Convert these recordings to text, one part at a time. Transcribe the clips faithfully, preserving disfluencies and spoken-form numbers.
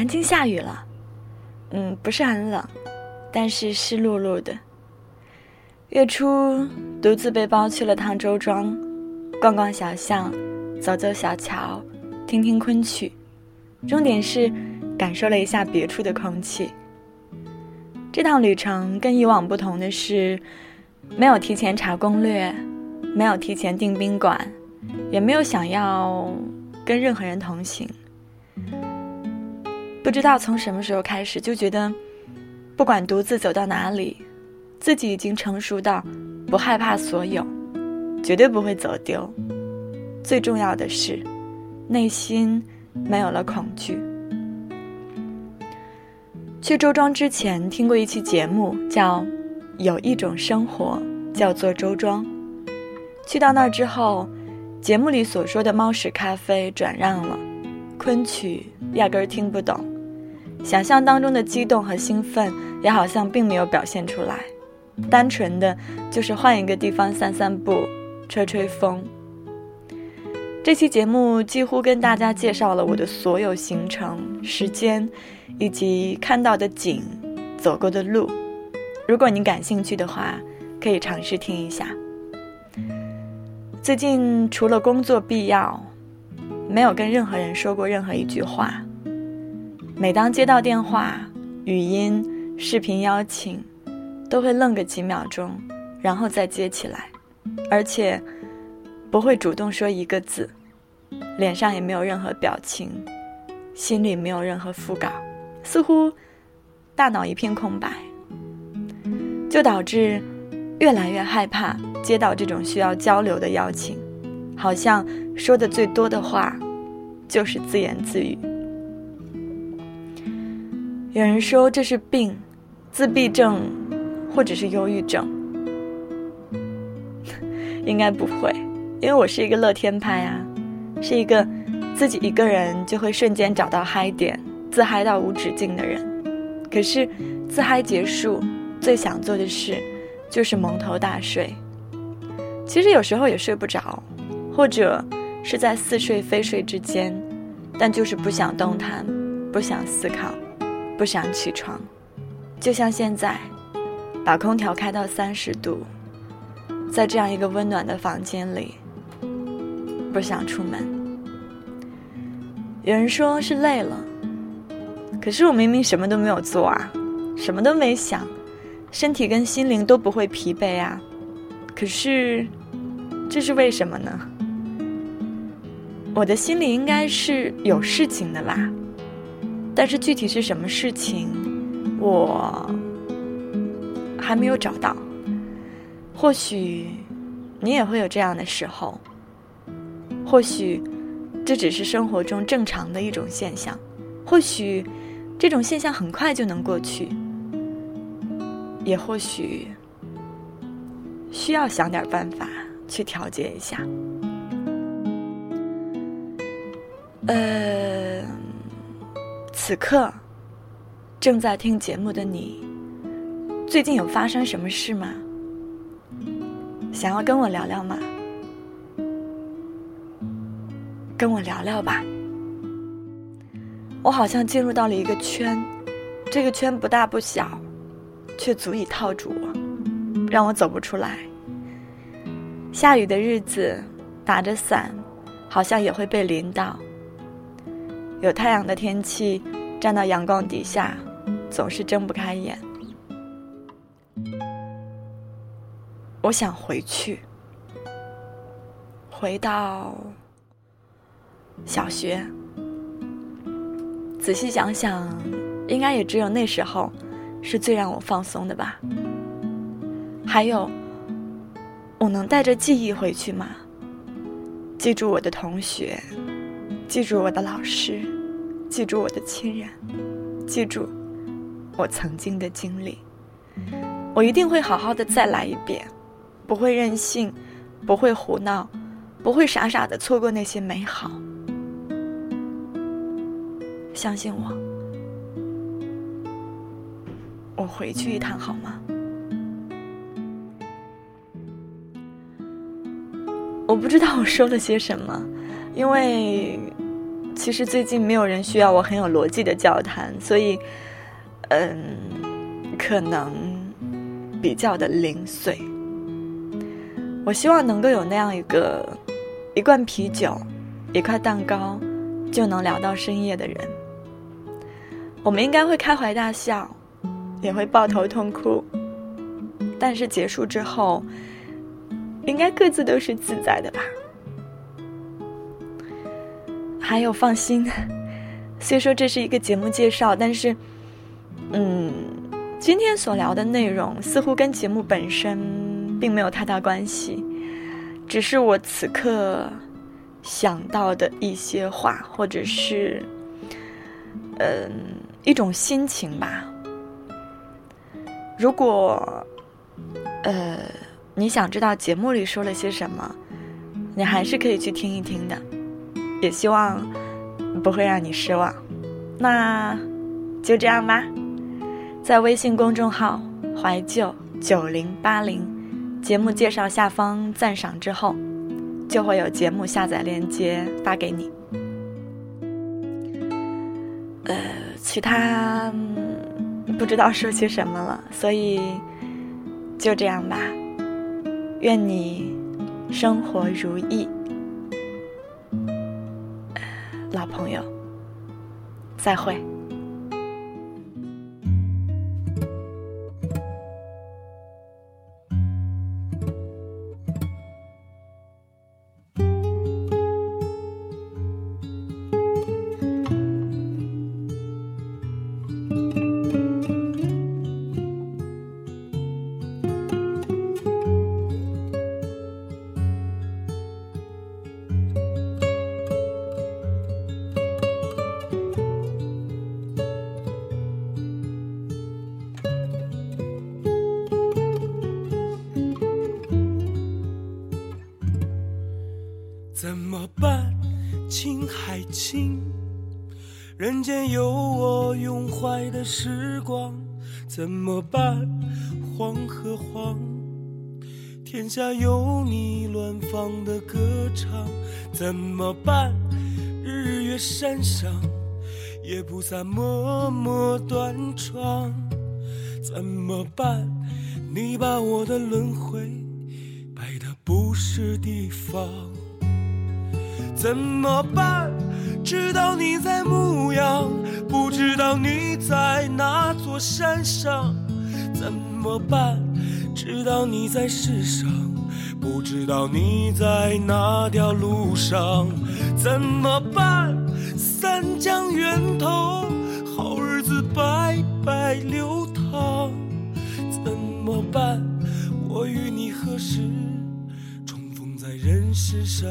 南京下雨了，嗯，不是很冷，但是湿漉漉的。月初独自背包去了趟周庄，逛逛小巷，走走小桥，听听昆曲，重点是感受了一下别处的空气。这趟旅程跟以往不同的是，没有提前查攻略，没有提前订宾馆，也没有想要跟任何人同行。不知道从什么时候开始，就觉得不管独自走到哪里，自己已经成熟到不害怕所有，绝对不会走丢。最重要的是，内心没有了恐惧。去周庄之前听过一期节目，叫《有一种生活叫做周庄》。去到那儿之后，节目里所说的猫屎咖啡转让了，昆曲压根儿听不懂，想象当中的激动和兴奋也好像并没有表现出来，单纯的就是换一个地方散散步，吹吹风。这期节目几乎跟大家介绍了我的所有行程、时间，以及看到的景、走过的路。如果你感兴趣的话，可以尝试听一下。最近除了工作必要，没有跟任何人说过任何一句话。每当接到电话、语音、视频邀请，都会愣个几秒钟，然后再接起来，而且不会主动说一个字，脸上也没有任何表情，心里没有任何副稿，似乎大脑一片空白，就导致越来越害怕接到这种需要交流的邀请，好像说的最多的话就是自言自语。有人说这是病，自闭症或者是忧郁症，应该不会，因为我是一个乐天派啊，是一个自己一个人就会瞬间找到嗨点，自嗨到无止境的人。可是自嗨结束，最想做的事就是蒙头大睡。其实有时候也睡不着，或者是在似睡非睡之间，但就是不想动弹，不想思考，不想起床。就像现在把空调开到三十度，在这样一个温暖的房间里，不想出门。有人说是累了，可是我明明什么都没有做啊，什么都没想，身体跟心灵都不会疲惫啊。可是这是为什么呢？我的心里应该是有事情的啦，但是具体是什么事情，我还没有找到。或许你也会有这样的时候，或许这只是生活中正常的一种现象，或许这种现象很快就能过去，也或许需要想点办法去调节一下。呃，此刻正在听节目的你，最近有发生什么事吗？想要跟我聊聊吗？跟我聊聊吧。我好像进入到了一个圈，这个圈不大不小，却足以套住我，让我走不出来。下雨的日子，打着伞，好像也会被淋到。有太阳的天气，站到阳光底下，总是睁不开眼。我想回去，回到小学。仔细想想，应该也只有那时候是最让我放松的吧。还有，我能带着记忆回去吗？记住我的同学，记住我的老师，记住我的亲人，记住我曾经的经历。我一定会好好的再来一遍，不会任性，不会胡闹，不会傻傻的错过那些美好。相信我，我回去一趟好吗？我不知道我说了些什么，因为其实最近没有人需要我很有逻辑的交谈，所以嗯，可能比较的零碎。我希望能够有那样一个一罐啤酒一块蛋糕就能聊到深夜的人。我们应该会开怀大笑，也会抱头痛哭，但是结束之后应该各自都是自在的吧。还有放心，虽说这是一个节目介绍，但是嗯，今天所聊的内容似乎跟节目本身并没有太大关系，只是我此刻想到的一些话，或者是嗯一种心情吧。如果呃你想知道节目里说了些什么，你还是可以去听一听的，也希望不会让你失望。那就这样吧，在微信公众号怀旧九零八零节目介绍下方赞赏之后，就会有节目下载链接发给你。呃，其他、嗯、不知道说些什么了，所以就这样吧。愿你生活如意，呃、老朋友，再会。 怎么办，亲还亲？人间有我拥怀的时光。怎么办，黄和黄？天下有你乱放的歌唱。怎么办，日月山上也不散默默断肠。怎么办，你把我的轮回摆的不是地方。怎么办，知道你在牧羊，不知道你在哪座山上。怎么办，知道你在世上，不知道你在哪条路上。怎么办，三江源头好日子白白流淌。怎么办，我与你何时重逢在人世上。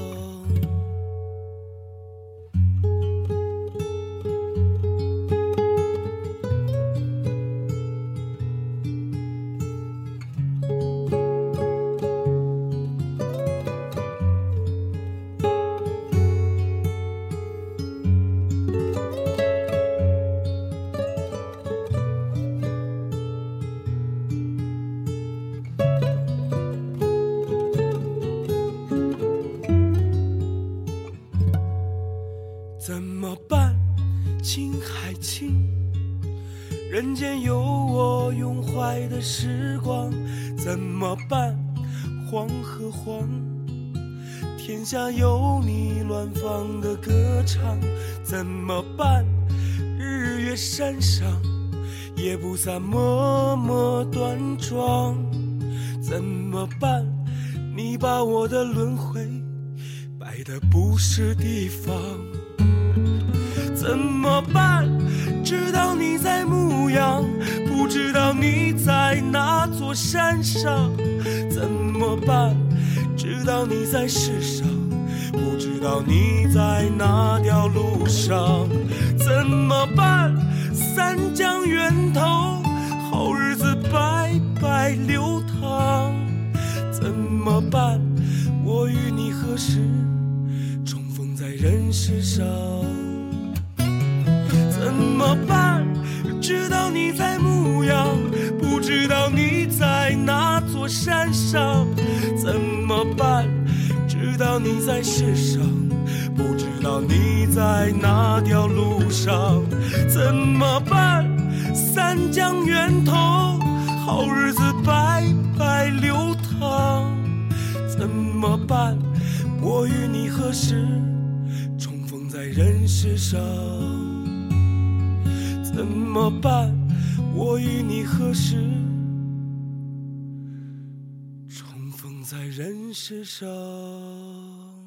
怎么办，亲还亲？人间有我拥怀的时光。怎么办，黄和黄？天下有你乱放的歌唱。怎么办，日月山上也不散默默断肠。怎么办，你把我的轮回摆的不是地方。怎么办，知道你在牧羊，不知道你在哪座山上。怎么办，知道你在世上，不知道你在哪条路上。怎么办，三江源头好日子白白流淌。怎么办，我与你何时重逢在人世上。怎么办，知道你在牧羊，不知道你在哪座山上。怎么办，知道你在世上，不知道你在那条路上，怎么办？三江源头，好日子白白流淌，怎么办？我与你何时重逢在人世上？怎么办？我与你何时重逢在人世上？